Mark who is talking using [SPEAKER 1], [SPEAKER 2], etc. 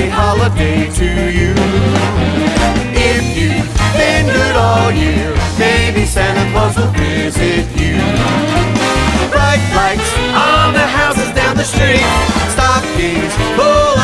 [SPEAKER 1] happy holiday to you. If you've been good all year, maybe Santa Claus will visit you. Bright lights on the houses down the street, stockings full